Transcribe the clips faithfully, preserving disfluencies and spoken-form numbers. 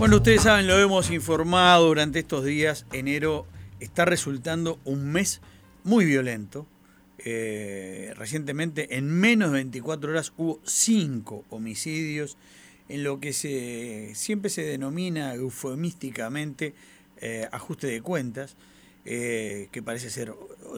Bueno, ustedes saben, lo hemos informado durante estos días. Enero está resultando un mes muy violento. Eh, recientemente, en menos de veinticuatro horas, hubo cinco homicidios en lo que se siempre se denomina eufemísticamente eh, ajuste de cuentas, eh, que parece ser,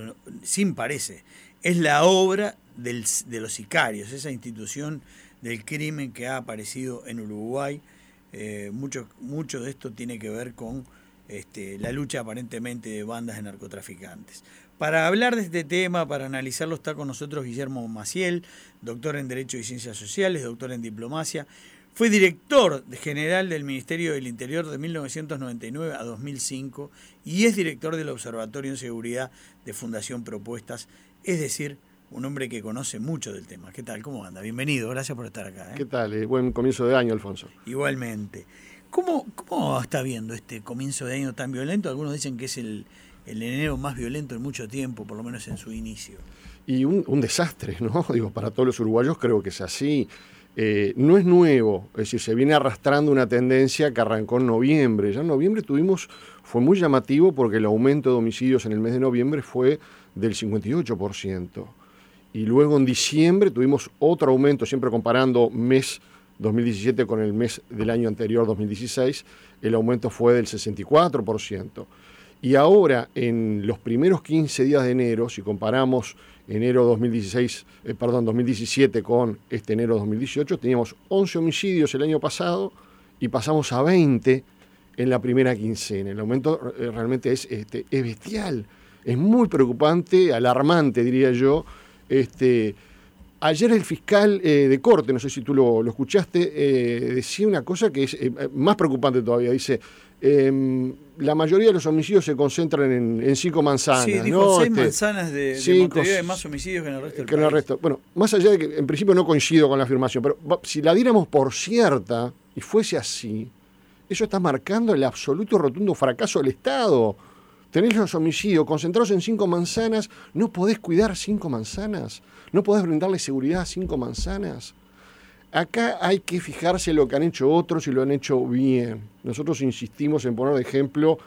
sin parece, es la obra del, de los sicarios, esa institución del crimen que ha aparecido en Uruguay. Eh, mucho, mucho de esto tiene que ver con este, la lucha aparentemente de bandas de narcotraficantes. Para hablar de este tema, para analizarlo, está con nosotros Guillermo Maciel, doctor en Derecho y Ciencias Sociales, doctor en Diplomacia. Fue director general del Ministerio del Interior de mil novecientos noventa y nueve a dos mil cinco y es director del Observatorio en Seguridad de Fundación Propuestas, es decir, un hombre que conoce mucho del tema. ¿Qué tal? ¿Cómo anda? Bienvenido, gracias por estar acá. ¿eh? ¿Qué tal? Eh, buen comienzo de año, Alfonso. Igualmente. ¿Cómo, cómo está viendo este comienzo de año tan violento? Algunos dicen que es el, el enero más violento en mucho tiempo, por lo menos en su inicio. Y un, un desastre, ¿no? Digo, para todos los uruguayos creo que es así. Eh, no es nuevo, es decir, se viene arrastrando una tendencia que arrancó en noviembre. Ya en noviembre tuvimos, fue muy llamativo porque el aumento de homicidios en el mes de noviembre fue del cincuenta y ocho por ciento. Y luego en diciembre tuvimos otro aumento, siempre comparando mes dos mil diecisiete con el mes del año anterior, dos mil dieciséis, el aumento fue del sesenta y cuatro por ciento. Y ahora, en los primeros quince días de enero, si comparamos enero dos mil dieciséis, eh, perdón, dos mil diecisiete con este enero dos mil dieciocho, teníamos once homicidios el año pasado y pasamos a veinte en la primera quincena. El aumento eh, realmente es, este, es bestial, es muy preocupante, alarmante, diría yo. Este, ayer el fiscal eh, de corte, no sé si tú lo, lo escuchaste, eh, decía una cosa que es eh, más preocupante todavía. Dice, eh, la mayoría de los homicidios se concentran en, en cinco manzanas. Sí, dijo ¿no? seis este, manzanas de, cinco, de Montevideo, hay más homicidios que en el resto del que en país. el resto. Bueno, más allá de que en principio no coincido con la afirmación, pero si la diéramos por cierta y fuese así, eso está marcando el absoluto y rotundo fracaso del Estado. Tenés los homicidios concentrados en cinco manzanas, no podés cuidar cinco manzanas, no podés brindarle seguridad a cinco manzanas. Acá hay que fijarse en lo que han hecho otros y lo han hecho bien. Nosotros insistimos en poner de ejemplo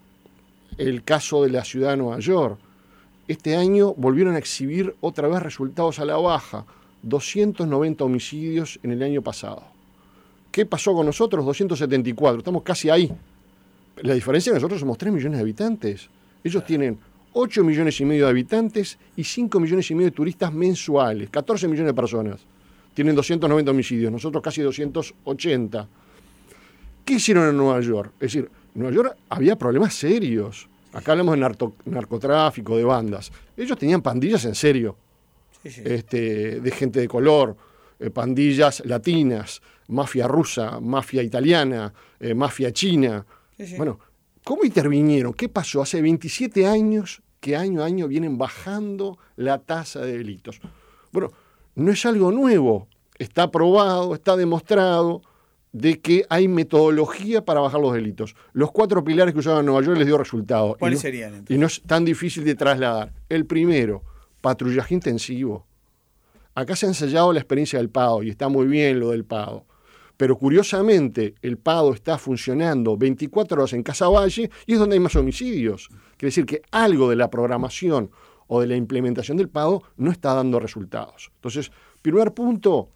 el caso de la ciudad de Nueva York. Este año volvieron a exhibir otra vez resultados a la baja, doscientos noventa homicidios en el año pasado. ¿Qué pasó con nosotros? doscientos setenta y cuatro, estamos casi ahí. La diferencia es que nosotros somos tres millones de habitantes. Ellos tienen ocho millones y medio de habitantes y cinco millones y medio de turistas mensuales. catorce millones de personas. Tienen doscientos noventa homicidios. Nosotros casi doscientos ochenta. ¿Qué hicieron en Nueva York? Es decir, en Nueva York había problemas serios. Acá hablamos de narco, narcotráfico, de bandas. Ellos tenían pandillas en serio. Sí, sí. Este, de gente de color, eh, pandillas latinas, mafia rusa, mafia italiana, eh, mafia china. Sí, sí. Bueno, ¿cómo intervinieron? ¿Qué pasó? Hace veintisiete años que año a año vienen bajando la tasa de delitos. Bueno, no es algo nuevo. Está probado, está demostrado de que hay metodología para bajar los delitos. Los cuatro pilares que usaban en Nueva York les dio resultado. ¿Cuáles no, serían entonces? Y no es tan difícil de trasladar. El primero, patrullaje intensivo. Acá se ha ensayado la experiencia del PADO y está muy bien lo del PADO. Pero curiosamente el PADO está funcionando veinticuatro horas en Casaballe y es donde hay más homicidios. Quiere decir que algo de la programación o de la implementación del PADO no está dando resultados. Entonces, primer punto,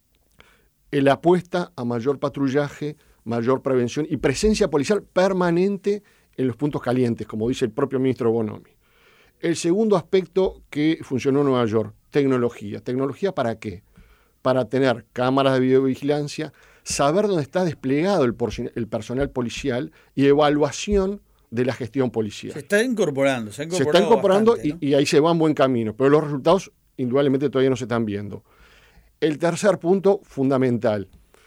la apuesta a mayor patrullaje, mayor prevención y presencia policial permanente en los puntos calientes, como dice el propio ministro Bonomi. El segundo aspecto que funcionó en Nueva York, tecnología. ¿Tecnología para qué? Para tener cámaras de videovigilancia, saber dónde está desplegado el, por, el personal policial y evaluación de la gestión policial. Se está incorporando, se ha incorporado. Se está incorporando bastante, y, ¿no? y ahí se va en buen camino, pero los resultados indudablemente todavía no se están viendo. El tercer punto, fundamental,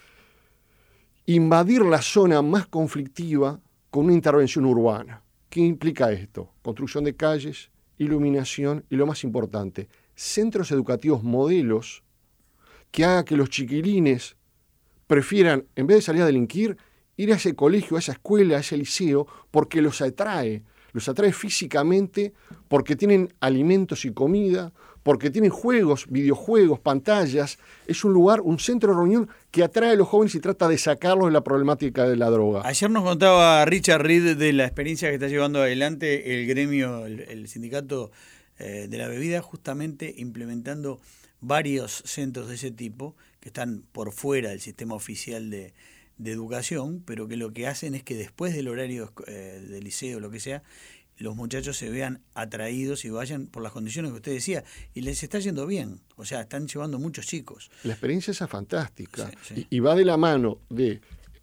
invadir la zona más conflictiva con una intervención urbana. ¿Qué implica esto? Construcción de calles, iluminación y, lo más importante, centros educativos modelos que haga que los chiquilines prefieran, en vez de salir a delinquir, ir a ese colegio, a esa escuela, a ese liceo, porque los atrae, los atrae físicamente, porque tienen alimentos y comida, porque tienen juegos, videojuegos, pantallas. Es un lugar, un centro de reunión que atrae a los jóvenes y trata de sacarlos de la problemática de la droga. Ayer nos contaba Richard Reed de la experiencia que está llevando adelante el gremio, el, el sindicato eh, de la bebida, justamente implementando varios centros de ese tipo que están por fuera del sistema oficial de, de educación, pero que lo que hacen es que después del horario eh, del liceo, lo que sea, los muchachos se vean atraídos y vayan por las condiciones que usted decía, y les está yendo bien, o sea, están llevando muchos chicos. La experiencia es fantástica, sí, sí. Y, y va de la mano de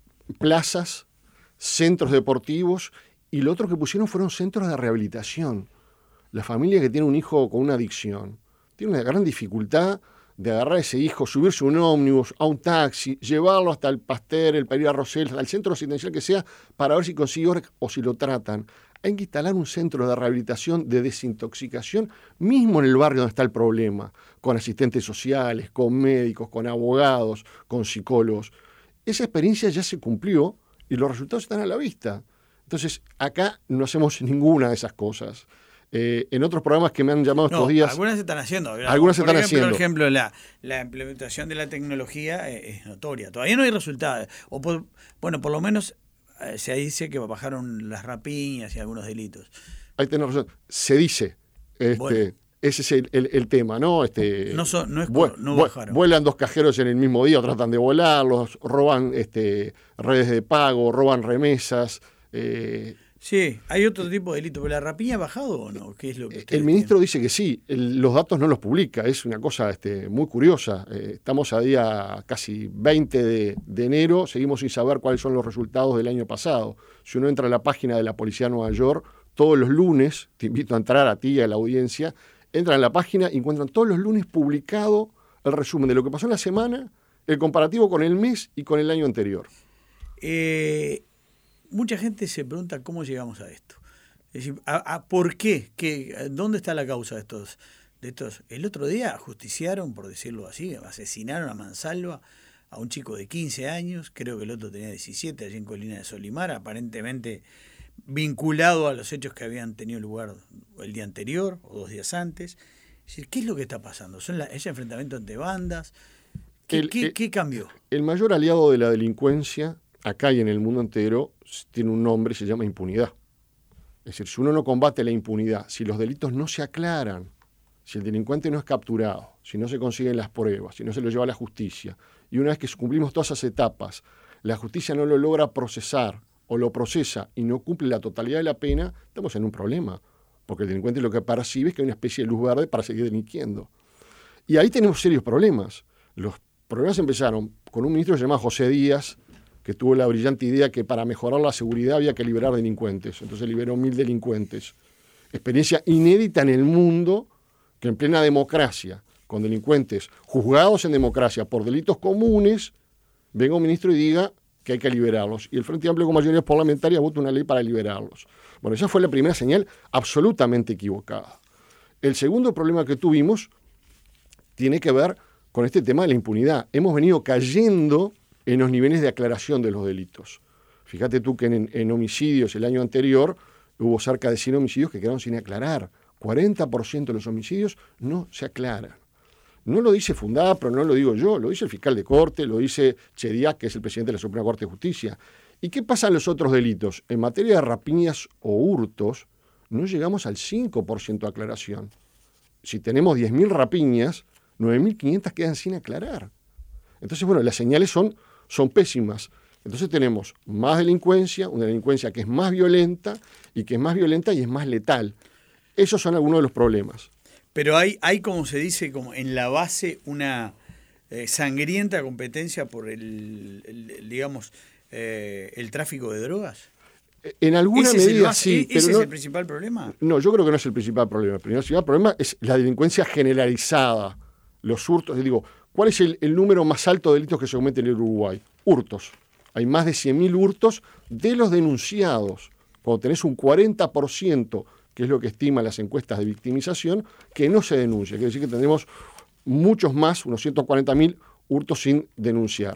plazas, centros deportivos, y lo otro que pusieron fueron centros de rehabilitación. La familia que tiene un hijo con una adicción tiene una gran dificultad de agarrar a ese hijo, subirse a un ómnibus, a un taxi, llevarlo hasta el Pasteur, el Pereira Rosell, al centro residencial que sea, para ver si consigue o si lo tratan. Hay que instalar un centro de rehabilitación, de desintoxicación, mismo en el barrio donde está el problema, con asistentes sociales, con médicos, con abogados, con psicólogos. Esa experiencia ya se cumplió y los resultados están a la vista. Entonces, acá no hacemos ninguna de esas cosas. Eh, en otros programas que me han llamado no, estos días... algunas se están haciendo. Algunas se por están ejemplo, haciendo. Por ejemplo, la, la implementación de la tecnología es, es notoria. Todavía no hay resultados. O por, bueno, por lo menos eh, se dice que bajaron las rapiñas y algunos delitos. Ahí tenés razón. Se dice. Este, bueno. Ese es el, el, el tema, ¿no? Este, no, so, no, es, vu- no vu- bajaron. Vuelan dos cajeros en el mismo día, o tratan de volarlos, roban este, redes de pago, roban remesas... Eh, Sí, hay otro tipo de delito, pero ¿la rapiña ha bajado o no? ¿Qué es lo que el ministro tienen? dice que sí, el, los datos no los publica, es una cosa este, muy curiosa. Eh, estamos a día casi veinte de, de enero, seguimos sin saber cuáles son los resultados del año pasado. Si uno entra a la página de la Policía de Nueva York, todos los lunes, te invito a entrar a ti y a la audiencia, entran a la página y encuentran todos los lunes publicado el resumen de lo que pasó en la semana, el comparativo con el mes y con el año anterior. Eh... Mucha gente se pregunta cómo llegamos a esto. Es decir, ¿a, a ¿por qué? ¿Qué? ¿Dónde está la causa de estos, de estos? El otro día ajusticiaron, por decirlo así, asesinaron a mansalva a un chico de quince años, creo que el otro tenía diecisiete, allí en Colina de Solimar, aparentemente vinculado a los hechos que habían tenido lugar el día anterior o dos días antes. Es decir, ¿qué es lo que está pasando? ¿Son la, ese enfrentamiento entre bandas? ¿Qué, el, ¿qué, el, ¿Qué cambió? El mayor aliado de la delincuencia, acá y en el mundo entero, tiene un nombre, se llama impunidad. Es decir, si uno no combate la impunidad, si los delitos no se aclaran, si el delincuente no es capturado, si no se consiguen las pruebas, si no se lo lleva a la justicia, y una vez que cumplimos todas esas etapas, la justicia no lo logra procesar o lo procesa y no cumple la totalidad de la pena, estamos en un problema, porque el delincuente lo que percibe es que hay una especie de luz verde para seguir delinquiendo. Y ahí tenemos serios problemas. Los problemas empezaron con un ministro que se llama José Díaz, que tuvo la brillante idea que para mejorar la seguridad había que liberar delincuentes. Entonces liberó mil delincuentes. Experiencia inédita en el mundo, que en plena democracia, con delincuentes juzgados en democracia por delitos comunes, venga un ministro y diga que hay que liberarlos. Y el Frente Amplio con mayoría parlamentaria vota una ley para liberarlos. Bueno, esa fue la primera señal absolutamente equivocada. El segundo problema que tuvimos tiene que ver con este tema de la impunidad. Hemos venido cayendo en los niveles de aclaración de los delitos. Fíjate tú que en, en homicidios el año anterior hubo cerca de cien homicidios que quedaron sin aclarar. cuarenta por ciento de los homicidios no se aclaran. No lo dice Fundada, pero no lo digo yo, lo dice el fiscal de corte, lo dice Chediak, que es el presidente de la Suprema Corte de Justicia. ¿Y qué pasa en los otros delitos? En materia de rapiñas o hurtos, no llegamos al cinco por ciento de aclaración. Si tenemos diez mil rapiñas, nueve mil quinientas quedan sin aclarar. Entonces, bueno, las señales son... son pésimas. Entonces tenemos más delincuencia, una delincuencia que es más violenta y que es más violenta y es más letal. Esos son algunos de los problemas. Pero hay, hay como se dice, como en la base una eh, sangrienta competencia por el, el, el digamos, eh, el tráfico de drogas. En alguna ¿Ese medida es sí. ¿Ese pero es no, el principal problema? No, yo creo que no es el principal problema. El principal problema es la delincuencia generalizada, los hurtos. Les digo, ¿cuál es el, el número más alto de delitos que se cometen en el Uruguay? Hurtos. Hay más de cien mil hurtos de los denunciados. Cuando tenés un cuarenta por ciento, que es lo que estiman las encuestas de victimización, que no se denuncia. Quiere decir que tendremos muchos más, unos ciento cuarenta mil hurtos sin denunciar.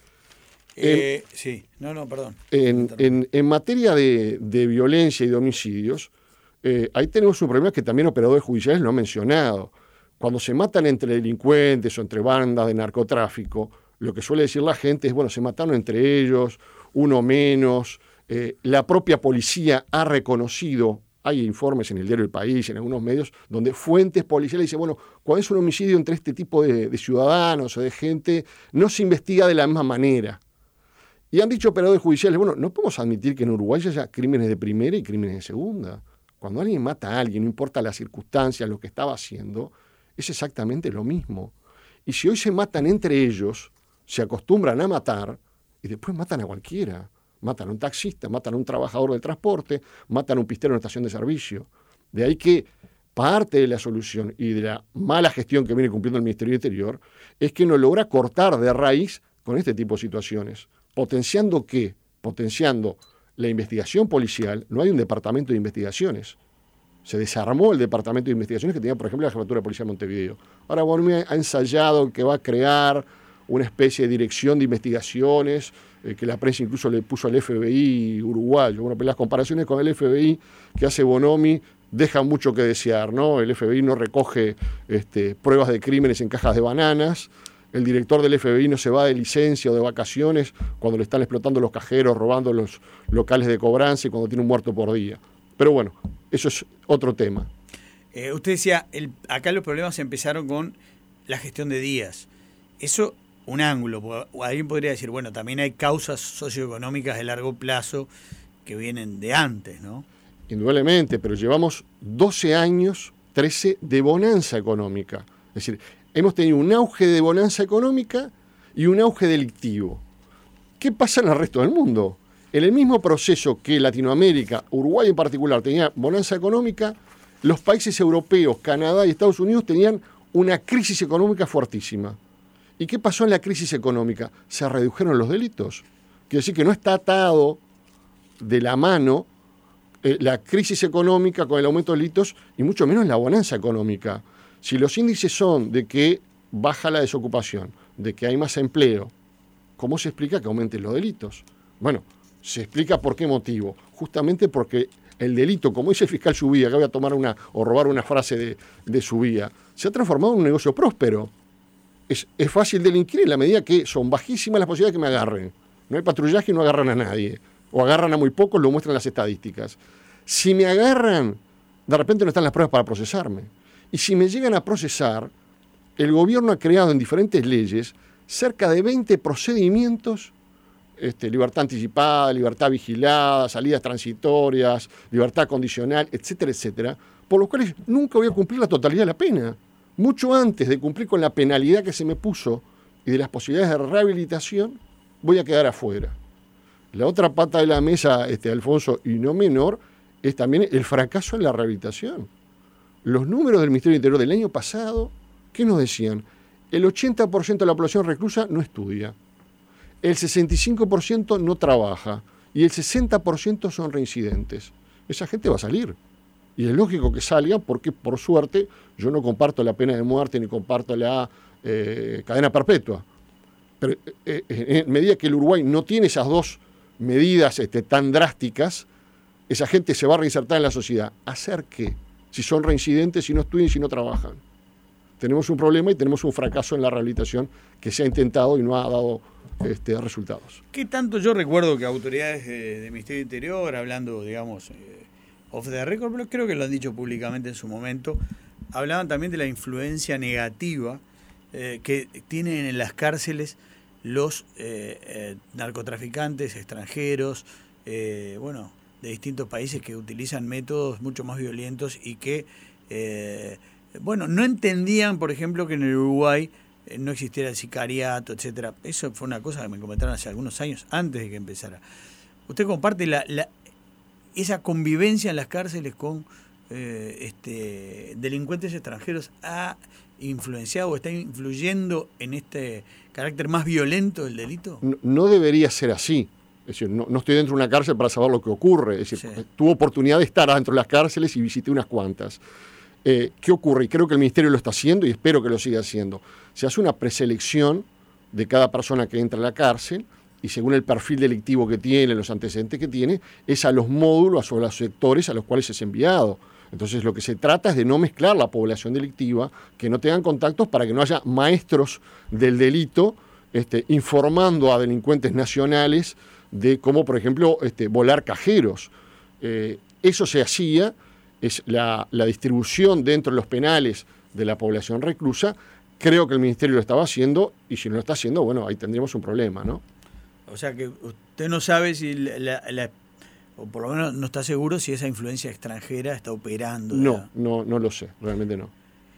Eh, en, sí, no, no, perdón. En, en, en materia de, de violencia y de homicidios, eh, ahí tenemos un problema que también operadores judiciales lo han mencionado. cuando se matan entre delincuentes o entre bandas de narcotráfico, lo que suele decir la gente es, bueno, se mataron entre ellos, uno menos, eh, la propia policía ha reconocido, hay informes en el diario El País, en algunos medios, donde fuentes policiales dicen, bueno, cuando es un homicidio entre este tipo de, de ciudadanos o de gente, no se investiga de la misma manera. Y han dicho operadores judiciales, bueno, no podemos admitir que en Uruguay haya crímenes de primera y crímenes de segunda. Cuando alguien mata a alguien, no importa las circunstancias, lo que estaba haciendo, es exactamente lo mismo. Y si hoy se matan entre ellos, se acostumbran a matar y después matan a cualquiera. Matan a un taxista, matan a un trabajador del transporte, matan a un pistero en una estación de servicio. De ahí que parte de la solución y de la mala gestión que viene cumpliendo el Ministerio del Interior es que no logra cortar de raíz con este tipo de situaciones. Potenciando qué? Potenciando la investigación policial. No hay un departamento de investigaciones. Se desarmó el departamento de investigaciones que tenía, por ejemplo, la Jefatura de Policía de Montevideo. Ahora Bonomi ha ensayado que va a crear una especie de dirección de investigaciones, eh, que la prensa incluso le puso al F B I uruguayo. Bueno, pero las comparaciones con el F B I que hace Bonomi dejan mucho que desear, ¿no? El F B I no recoge este, pruebas de crímenes en cajas de bananas. El director del F B I no se va de licencia o de vacaciones cuando le están explotando los cajeros, robando los locales de cobranza y cuando tiene un muerto por día. Pero bueno, eso es otro tema. Eh, usted decía, el, acá los problemas empezaron con la gestión de Díaz. Eso, un ángulo. Alguien podría decir, bueno, también hay causas socioeconómicas de largo plazo que vienen de antes, ¿no? Indudablemente, pero llevamos doce años, trece, de bonanza económica. Es decir, hemos tenido un auge de bonanza económica y un auge delictivo. ¿Qué pasa en el resto del mundo? En el mismo proceso que Latinoamérica, Uruguay en particular, tenía bonanza económica, los países europeos, Canadá y Estados Unidos tenían una crisis económica fuertísima. ¿Y qué pasó en la crisis económica? Se redujeron los delitos. Quiere decir que no está atado de la mano eh, la crisis económica con el aumento de delitos y mucho menos la bonanza económica. Si los índices son de que baja la desocupación, de que hay más empleo, ¿cómo se explica que aumenten los delitos? Bueno, se explica por qué motivo. Justamente porque el delito, como dice el fiscal Subía, que voy a tomar una o robar una frase de, de Subía, se ha transformado en un negocio próspero. Es, es fácil delinquir en la medida que son bajísimas las posibilidades de que me agarren. No hay patrullaje y no agarran a nadie. O agarran a muy pocos, lo muestran las estadísticas. Si me agarran, de repente no están las pruebas para procesarme. Y si me llegan a procesar, el gobierno ha creado en diferentes leyes cerca de veinte procedimientos, este, libertad anticipada, libertad vigilada, salidas transitorias, libertad condicional, etcétera, etcétera, por los cuales nunca voy a cumplir la totalidad de la pena. Mucho antes de cumplir con la penalidad que se me puso y de las posibilidades de rehabilitación, voy a quedar afuera. La otra pata de la mesa, este, Alfonso, y no menor, es también el fracaso en la rehabilitación. Los números del Ministerio del Interior del año pasado, ¿qué nos decían? El ochenta por ciento de la población reclusa no estudia, el sesenta y cinco por ciento no trabaja y el sesenta por ciento son reincidentes. Esa gente va a salir. Y es lógico que salga porque, por suerte, yo no comparto la pena de muerte ni comparto la eh, cadena perpetua. Pero eh, en medida que el Uruguay no tiene esas dos medidas este, tan drásticas, esa gente se va a reinsertar en la sociedad. ¿Hacer qué? Si son reincidentes, si no estudian, si no trabajan. Tenemos un problema y tenemos un fracaso en la rehabilitación que se ha intentado y no ha dado este, resultados. ¿Qué tanto? Yo recuerdo que autoridades del de Ministerio del Interior, hablando, digamos, eh, off the record, pero creo que lo han dicho públicamente en su momento, hablaban también de la influencia negativa eh, que tienen en las cárceles los eh, eh, narcotraficantes extranjeros, eh, bueno, de distintos países que utilizan métodos mucho más violentos y que, eh, bueno, no entendían, por ejemplo, que en el Uruguay eh, no existiera el sicariato, etcétera. Eso fue una cosa que me comentaron hace algunos años, antes de que empezara. ¿Usted comparte la, la esa convivencia en las cárceles con eh, este, delincuentes extranjeros ha influenciado o está influyendo en este carácter más violento del delito? No, no debería ser así. Es decir, no, no estoy dentro de una cárcel para saber lo que ocurre. Es decir, sí. Tuve oportunidad de estar dentro de las cárceles y visité unas cuantas. Eh, ¿Qué ocurre? Y creo que el Ministerio lo está haciendo y espero que lo siga haciendo. Se hace una preselección de cada persona que entra a la cárcel y según el perfil delictivo que tiene, los antecedentes que tiene, es a los módulos o a los sectores a los cuales es enviado. Entonces lo que se trata es de no mezclar la población delictiva, que no tengan contactos para que no haya maestros del delito este, informando a delincuentes nacionales de cómo, por ejemplo, este, volar cajeros. Eh, eso se hacía, es la, la distribución dentro de los penales de la población reclusa. Creo que el Ministerio lo estaba haciendo, y si no lo está haciendo, bueno, ahí tendríamos un problema, ¿no? O sea que usted no sabe si la, la, la o por lo menos no está seguro si esa influencia extranjera está operando. No, ya. no, no lo sé, realmente no.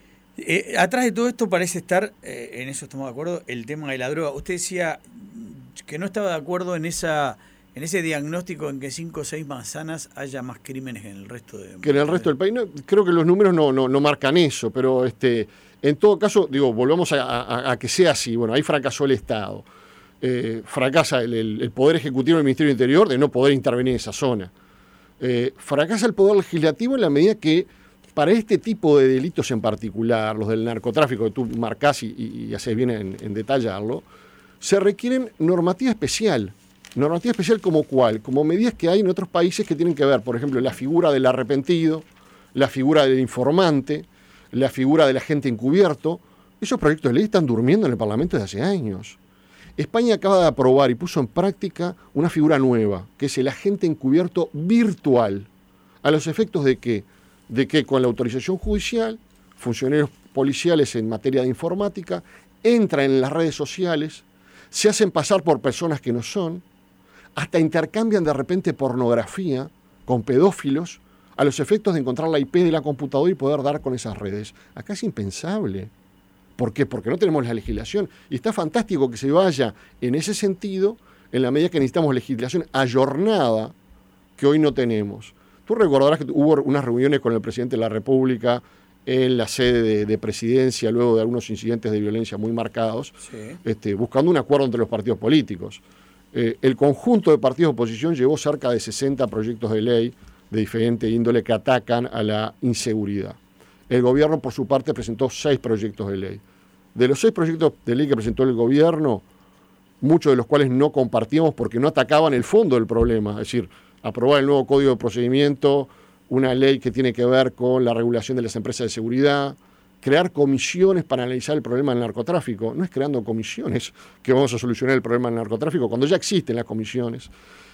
Eh, atrás de todo esto parece estar, eh, en eso estamos de acuerdo, el tema de la droga. Usted decía que no estaba de acuerdo en esa en ese diagnóstico en que cinco o seis manzanas haya más crímenes que en el resto de... Que en el resto del país. No, creo que los números no, no, no marcan eso, pero este, en todo caso, digo, volvamos a, a, a que sea así. Bueno, ahí fracasó el Estado. Eh, fracasa el, el, el Poder Ejecutivo del Ministerio del Interior de no poder intervenir en esa zona. Eh, fracasa el Poder Legislativo en la medida que para este tipo de delitos en particular, los del narcotráfico que tú marcás y, y, y haces bien en, en detallarlo, se requieren normativa especial. Normativa especial como cuál, como medidas que hay en otros países que tienen que ver, por ejemplo, la figura del arrepentido, la figura del informante, la figura del agente encubierto. Esos proyectos de ley están durmiendo en el Parlamento desde hace años. España acaba de aprobar y puso en práctica una figura nueva, que es el agente encubierto virtual. ¿A los efectos de qué? De que con la autorización judicial, funcionarios policiales en materia de informática entran en las redes sociales, se hacen pasar por personas que no son, hasta intercambian de repente pornografía con pedófilos, a los efectos de encontrar la I P de la computadora y poder dar con esas redes. Acá es impensable. ¿Por qué? Porque no tenemos la legislación. Y está fantástico que se vaya en ese sentido, en la medida que necesitamos legislación ayornada, que hoy no tenemos. Tú recordarás que hubo unas reuniones con el presidente de la República en la sede de, de presidencia, luego de algunos incidentes de violencia muy marcados, sí. este, buscando un acuerdo entre los partidos políticos. Eh, el conjunto de partidos de oposición llevó cerca de sesenta proyectos de ley de diferente índole que atacan a la inseguridad. El gobierno, por su parte, presentó seis proyectos de ley. De los seis proyectos de ley que presentó el gobierno, muchos de los cuales no compartíamos porque no atacaban el fondo del problema, es decir, aprobar el nuevo Código de Procedimiento, una ley que tiene que ver con la regulación de las empresas de seguridad, crear comisiones para analizar el problema del narcotráfico. No es creando comisiones que vamos a solucionar el problema del narcotráfico, cuando ya existen las comisiones.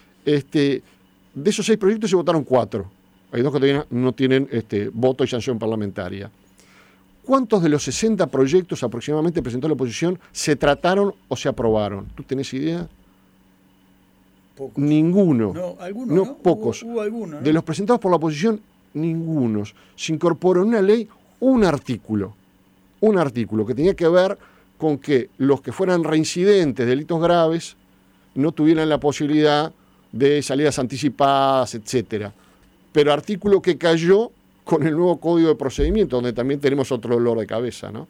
Este, de esos seis proyectos se votaron cuatro. Hay dos que todavía no tienen este, voto y sanción parlamentaria. ¿Cuántos de los sesenta proyectos aproximadamente presentó la oposición se trataron o se aprobaron? ¿Tú tenés idea? Pocos. Ninguno. No, algunos, no, ¿no? pocos. Hubo, hubo algunos, ¿no? De los presentados por la oposición, ningunos. Se incorporó en una ley un artículo. Un artículo que tenía que ver con que los que fueran reincidentes, delitos graves, no tuvieran la posibilidad de salidas anticipadas, etcétera. Pero artículo que cayó con el nuevo Código de Procedimiento, donde también tenemos otro dolor de cabeza, ¿no?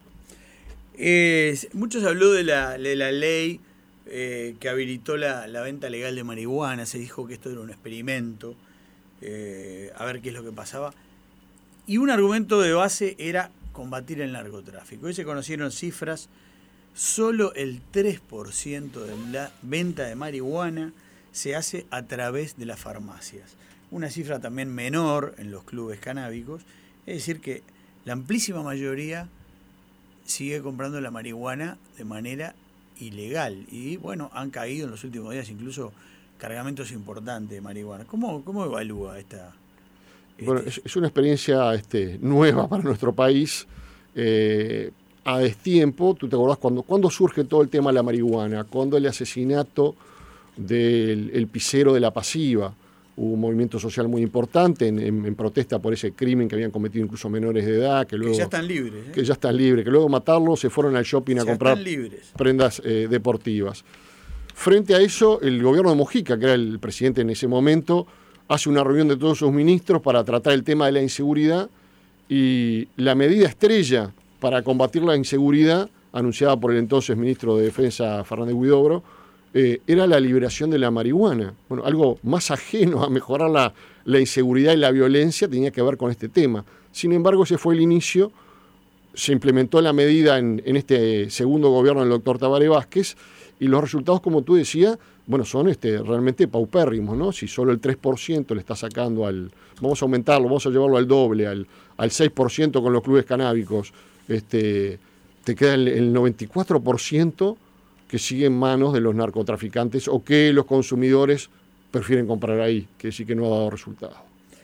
Eh, mucho se habló de la, de la ley eh, que habilitó la, la venta legal de marihuana. Se dijo que esto era un experimento, eh, a ver qué es lo que pasaba. Y un argumento de base era combatir el narcotráfico. Hoy se conocieron cifras, solo el tres por ciento de la venta de marihuana se hace a través de las farmacias. Una cifra también menor en los clubes canábicos, es decir que la amplísima mayoría sigue comprando la marihuana de manera ilegal y bueno, han caído en los últimos días incluso cargamentos importantes de marihuana. ¿Cómo, cómo evalúa esta? Bueno, este... es, es una experiencia este, nueva para nuestro país. Eh, a destiempo, ¿tú te acordás cuando, cuando surge todo el tema de la marihuana? Cuando el asesinato del el pisero de La Pasiva. Hubo un movimiento social muy importante en, en, en protesta por ese crimen que habían cometido incluso menores de edad. Que, luego, que ya están libres. ¿eh? Que ya están libres, que luego de matarlos se fueron al shopping a ya comprar prendas eh, deportivas. Frente a eso, el gobierno de Mojica, que era el presidente en ese momento, hace una reunión de todos sus ministros para tratar el tema de la inseguridad y la medida estrella para combatir la inseguridad, anunciada por el entonces ministro de Defensa, Fernández Huidobro, Eh, era la liberación de la marihuana. Bueno, algo más ajeno a mejorar la, la inseguridad y la violencia tenía que ver con este tema. Sin embargo, ese fue el inicio se implementó la medida en, en este segundo gobierno del doctor Tabaré Vázquez, y los resultados, como tú decías, bueno, son este, realmente paupérrimos, ¿no? Si solo el tres por ciento le está sacando al... Vamos a aumentarlo, vamos a llevarlo al doble, al, al seis por ciento con los clubes canábicos, este, te queda el, el noventa y cuatro por ciento que sigue en manos de los narcotraficantes o que los consumidores prefieren comprar ahí, que sí que no ha dado resultado.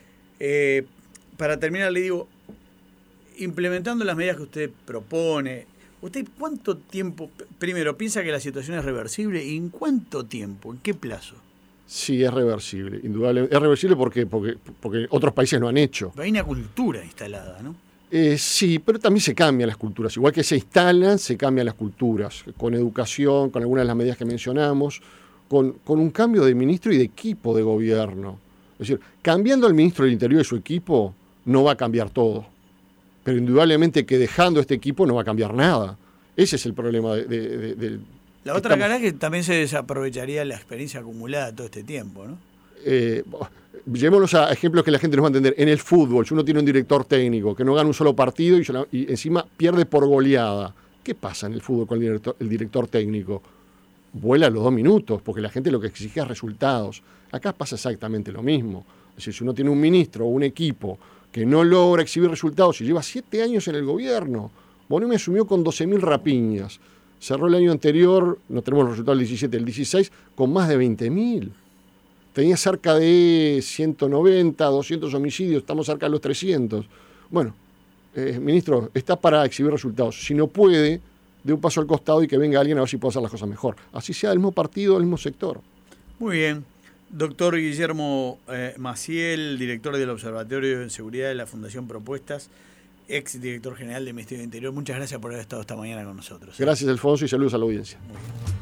Eh, para terminar, le digo, implementando las medidas que usted propone, ¿usted cuánto tiempo, primero, piensa que la situación es reversible y en cuánto tiempo, en qué plazo? Sí, es reversible, indudablemente. Es reversible porque, porque, porque otros países lo han hecho. Pero hay una cultura instalada, ¿no? Eh, sí, pero también se cambian las culturas. Igual que se instalan, se cambian las culturas. Con educación, con algunas de las medidas que mencionamos, con, con un cambio de ministro y de equipo de gobierno. Es decir, cambiando al ministro del Interior y su equipo, no va a cambiar todo. Pero indudablemente que dejando este equipo no va a cambiar nada. Ese es el problema de... de, de, de la otra cara es que también se desaprovecharía la experiencia acumulada todo este tiempo, ¿no? Eh, llevémonos a ejemplos que la gente nos va a entender. En el fútbol, si uno tiene un director técnico que no gana un solo partido y, y encima pierde por goleada, ¿qué pasa en el fútbol con el director, el director técnico? Vuela a los dos minutos, porque la gente lo que exige es resultados. Acá pasa exactamente lo mismo. Es decir, si uno tiene un ministro o un equipo que no logra exhibir resultados y lleva siete años en el gobierno, Bonomi asumió con doce mil rapiñas. Cerró el año anterior, no tenemos los resultados del diecisiete, el dieciséis, con más de veinte mil. Tenía cerca de ciento noventa, doscientos homicidios, estamos cerca de los trescientos. Bueno, eh, ministro, está para exhibir resultados. Si no puede, dé un paso al costado y que venga alguien a ver si puede hacer las cosas mejor. Así sea del mismo partido, del mismo sector. Muy bien. Doctor Guillermo eh, Maciel, director del Observatorio de Seguridad de la Fundación Propuestas, ex director general del Ministerio del Interior, muchas gracias por haber estado esta mañana con nosotros. Gracias, Alfonso, y saludos a la audiencia. Muy bien.